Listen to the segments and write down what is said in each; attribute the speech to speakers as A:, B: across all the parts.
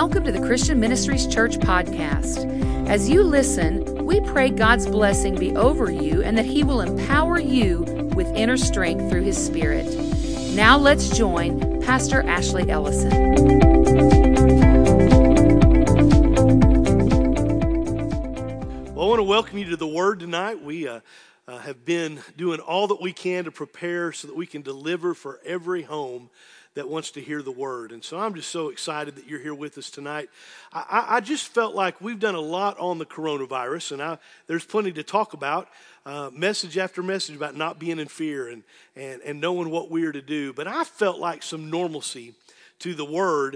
A: Welcome to the Christian Ministries Church podcast. As you listen, we pray God's blessing be over you and that He will empower you with inner strength through His Spirit. Now let's join Pastor Ashley Ellison.
B: Well, I want to welcome you to the Word tonight. We have been doing all that we can to prepare so that we can deliver for every home that wants to hear the Word. And so I'm just so excited that you're here with us tonight. I just felt like we've done a lot on the coronavirus, and there's plenty to talk about, message after message about not being in fear and knowing what we are to do. But I felt like some normalcy to the Word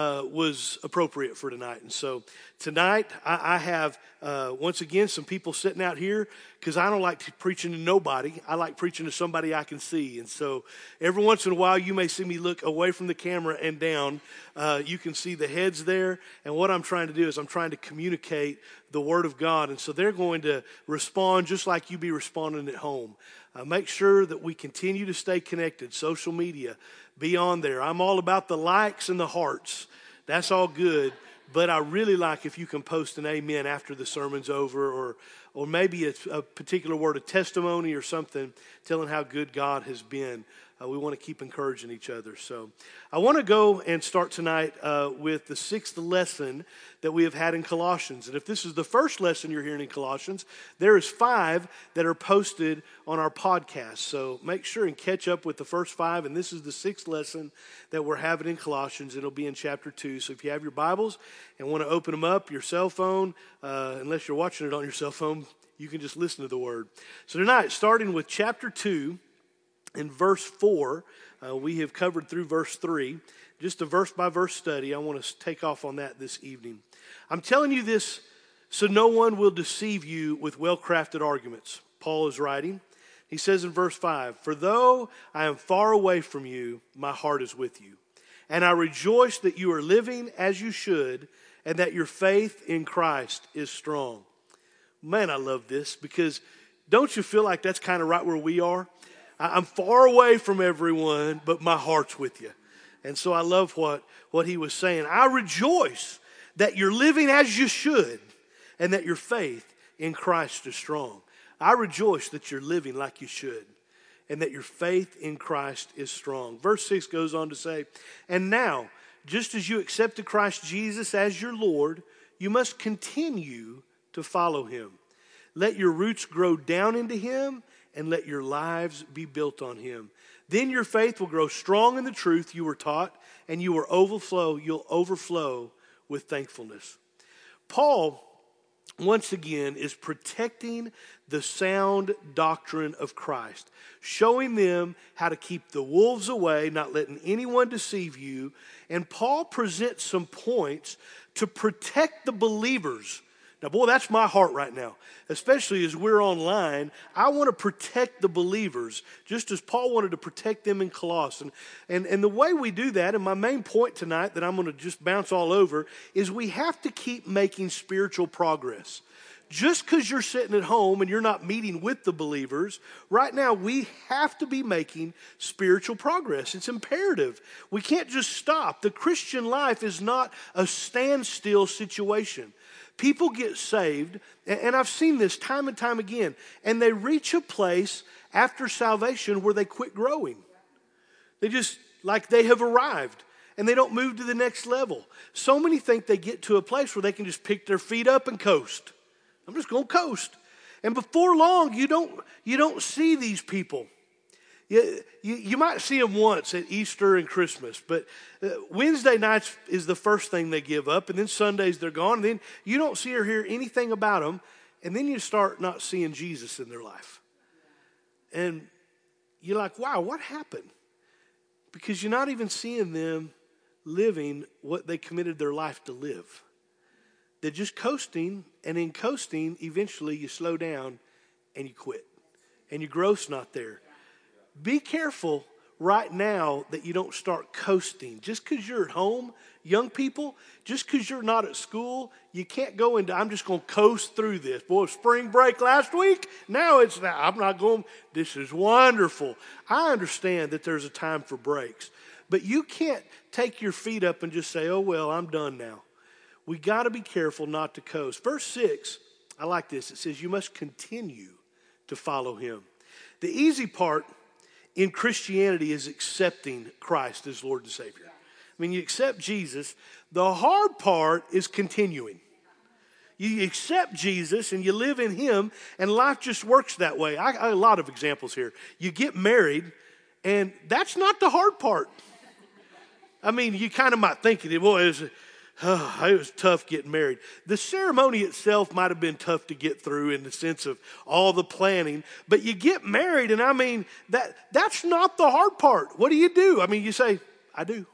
B: was appropriate for tonight. And so tonight I have, once again, some people sitting out here because I don't like preaching to nobody. I like preaching to somebody I can see. And so every once in a while you may see me look away from the camera and down. You can see the heads there. And what I'm trying to do is I'm trying to communicate the Word of God. And so they're going to respond just like you be responding at home. Make sure that we continue to stay connected. Social media, be on there. I'm all about the likes and the hearts. That's all good. But I really like if you can post an amen after the sermon's over, or maybe a particular word of testimony or something telling how good God has been. We want to keep encouraging each other. So I want to go and start tonight with the sixth lesson that we have had in Colossians. And if this is the first lesson you're hearing in Colossians, there is 5 that are posted on our podcast. So make sure and catch up with the first 5. And this is the 6th lesson that we're having in Colossians. It'll be in chapter 2. So if you have your Bibles and want to open them up, your cell phone, unless you're watching it on your cell phone, you can just listen to the Word. So tonight, starting with chapter 2, in verse 4, we have covered through verse 3. Just a verse-by-verse study. I want to take off on that this evening. I'm telling you this so no one will deceive you with well-crafted arguments. Paul is writing. He says in verse 5, "For though I am far away from you, my heart is with you. And I rejoice that you are living as you should, and that your faith in Christ is strong." Man, I love this, because don't you feel like that's kind of right where we are? I'm far away from everyone, but my heart's with you. And so I love what he was saying. I rejoice that you're living as you should and that your faith in Christ is strong. I rejoice that you're living like you should and that your faith in Christ is strong. Verse 6 goes on to say, "And now, just as you accepted Christ Jesus as your Lord, you must continue to follow him. Let your roots grow down into him, and let your lives be built on him. Then your faith will grow strong in the truth you were taught, and you'll overflow with thankfulness." Paul, once again, is protecting the sound doctrine of Christ, showing them how to keep the wolves away, not letting anyone deceive you. And Paul presents some points to protect the believers. Now, boy, that's my heart right now, especially as we're online. I want to protect the believers, just as Paul wanted to protect them in Colossae. And the way we do that, and my main point tonight that I'm going to just bounce all over, is we have to keep making spiritual progress. Just because you're sitting at home and you're not meeting with the believers, right now we have to be making spiritual progress. It's imperative. We can't just stop. The Christian life is not a standstill situation. People get saved, and I've seen this time and time again, and they reach a place after salvation where they quit growing. They just, like they have arrived, and they don't move to the next level. So many think they get to a place where they can just pick their feet up and coast. I'm just going to coast. And before long, you don't see these people. You might see them once at Easter and Christmas, but Wednesday nights is the first thing they give up, and then Sundays they're gone, and then you don't see or hear anything about them, and then you start not seeing Jesus in their life. And you're like, wow, what happened? Because you're not even seeing them living what they committed their life to live. They're just coasting, and in coasting, eventually you slow down and you quit, and your growth's not there. Be careful right now that you don't start coasting. Just because you're at home, young people, just because you're not at school, you can't go into, I'm just going to coast through this. Boy, spring break last week, I'm not going, this is wonderful. I understand that there's a time for breaks, but you can't take your feet up and just say, oh, well, I'm done now. We got to be careful not to coast. Verse 6, I like this. It says, you must continue to follow him. The easy part in Christianity is accepting Christ as Lord and Savior. I mean, you accept Jesus. The hard part is continuing. You accept Jesus and you live in him, and life just works that way. I a lot of examples here. You get married, and that's not the hard part. I mean, you kind of might think it was tough getting married. The ceremony itself might have been tough to get through in the sense of all the planning, but you get married, and I mean, that's not the hard part. What do? I mean, you say, I do.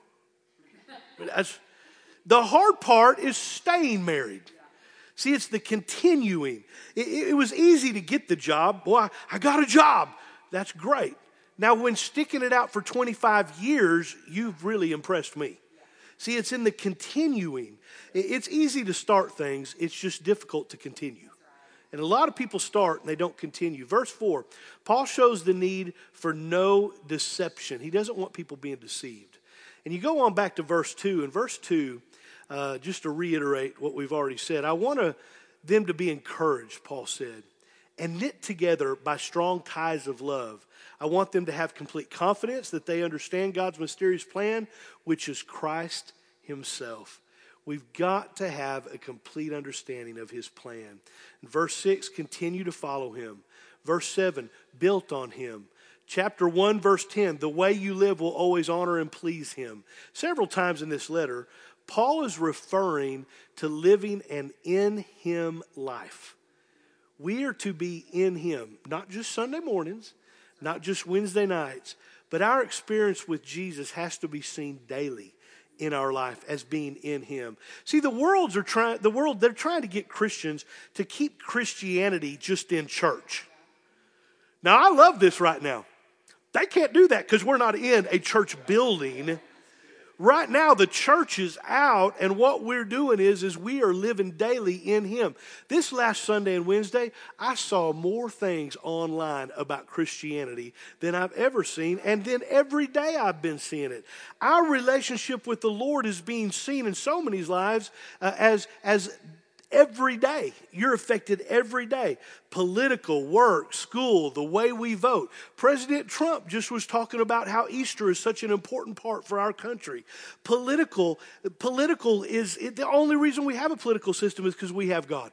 B: The hard part is staying married. See, it's the continuing. It was easy to get the job. Boy, I got a job. That's great. Now, when sticking it out for 25 years, you've really impressed me. See, it's in the continuing. It's easy to start things. It's just difficult to continue. And a lot of people start and they don't continue. Verse 4, Paul shows the need for no deception. He doesn't want people being deceived. And you go on back to verse 2. In verse 2, just to reiterate what we've already said, I want them to be encouraged, Paul said, and knit together by strong ties of love. I want them to have complete confidence that they understand God's mysterious plan, which is Christ himself. We've got to have a complete understanding of his plan. In verse 6, continue to follow him. Verse 7, built on him. Chapter 1, verse 10, the way you live will always honor and please him. Several times in this letter, Paul is referring to living an in him life. We are to be in him, not just Sunday mornings, not just Wednesday nights, but our experience with Jesus has to be seen daily in our life as being in him. See, they're trying to get Christians to keep Christianity just in church. Now, I love this right now. They can't do that because we're not in a church building. Right now, the church is out, and what we're doing is we are living daily in him. This last Sunday and Wednesday, I saw more things online about Christianity than I've ever seen, and then every day I've been seeing it. Our relationship with the Lord is being seen in so many lives as every day. You're affected every day. Political, work, school, the way we vote. President Trump just was talking about how Easter is such an important part for our country. Political is, the only reason we have a political system is because we have God.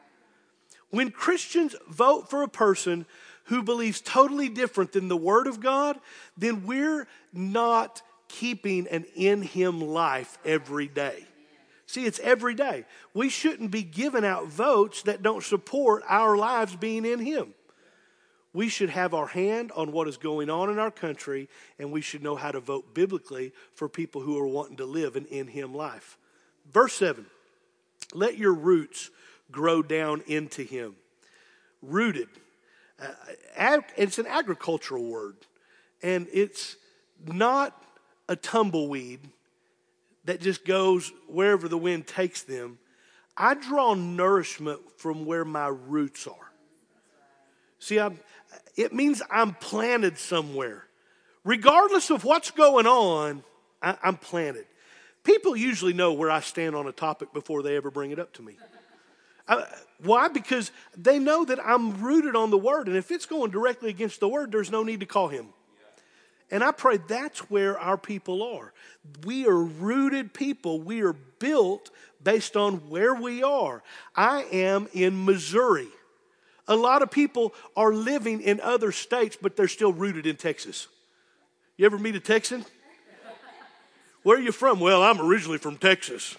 B: When Christians vote for a person who believes totally different than the Word of God, then we're not keeping an in Him life every day. See, it's every day. We shouldn't be giving out votes that don't support our lives being in Him. We should have our hand on what is going on in our country, and we should know how to vote biblically for people who are wanting to live an in Him life. Verse 7, let your roots grow down into Him. Rooted. It's an agricultural word, and it's not a tumbleweed that just goes wherever the wind takes them. I draw nourishment from where my roots are. See, it means I'm planted somewhere. Regardless of what's going on, I'm planted. People usually know where I stand on a topic before they ever bring it up to me. Why? Because they know that I'm rooted on the Word, and if it's going directly against the Word, there's no need to call him. And I pray that's where our people are. We are rooted people. We are built based on where we are. I am in Missouri. A lot of people are living in other states, but they're still rooted in Texas. You ever meet a Texan? Where are you from? Well, I'm originally from Texas.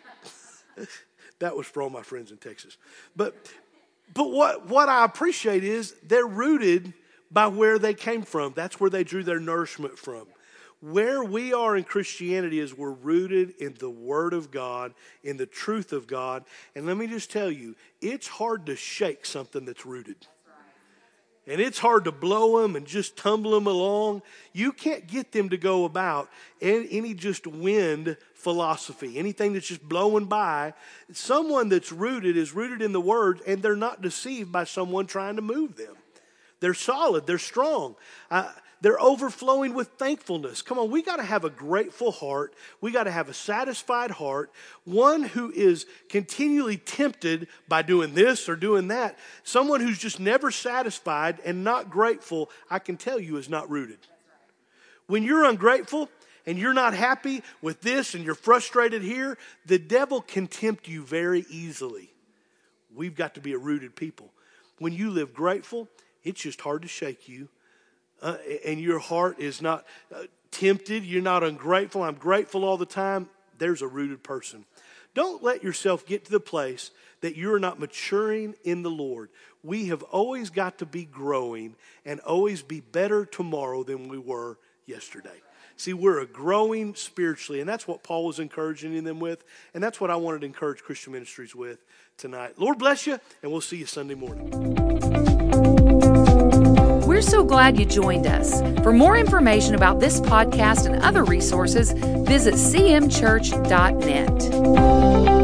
B: That was for all my friends in Texas. But what I appreciate is they're rooted by where they came from. That's where they drew their nourishment from. Where we are in Christianity is we're rooted in the Word of God, in the truth of God. And let me just tell you, it's hard to shake something that's rooted. And it's hard to blow them and just tumble them along. You can't get them to go about any just wind philosophy, anything that's just blowing by. Someone that's rooted is rooted in the Word, and they're not deceived by someone trying to move them. They're solid. They're strong. They're overflowing with thankfulness. Come on, we got to have a grateful heart. We got to have a satisfied heart, one who is continually tempted by doing this or doing that. Someone who's just never satisfied and not grateful, I can tell you, is not rooted. When you're ungrateful and you're not happy with this and you're frustrated here, the devil can tempt you very easily. We've got to be a rooted people. When you live grateful, it's just hard to shake you. And your heart is not tempted. You're not ungrateful. I'm grateful all the time. There's a rooted person. Don't let yourself get to the place that you're not maturing in the Lord. We have always got to be growing and always be better tomorrow than we were yesterday. See, we're growing spiritually, and that's what Paul was encouraging them with, and that's what I wanted to encourage Christian Ministries with tonight. Lord bless you, and we'll see you Sunday morning.
A: We're so glad you joined us. For more information about this podcast and other resources, visit cmchurch.net.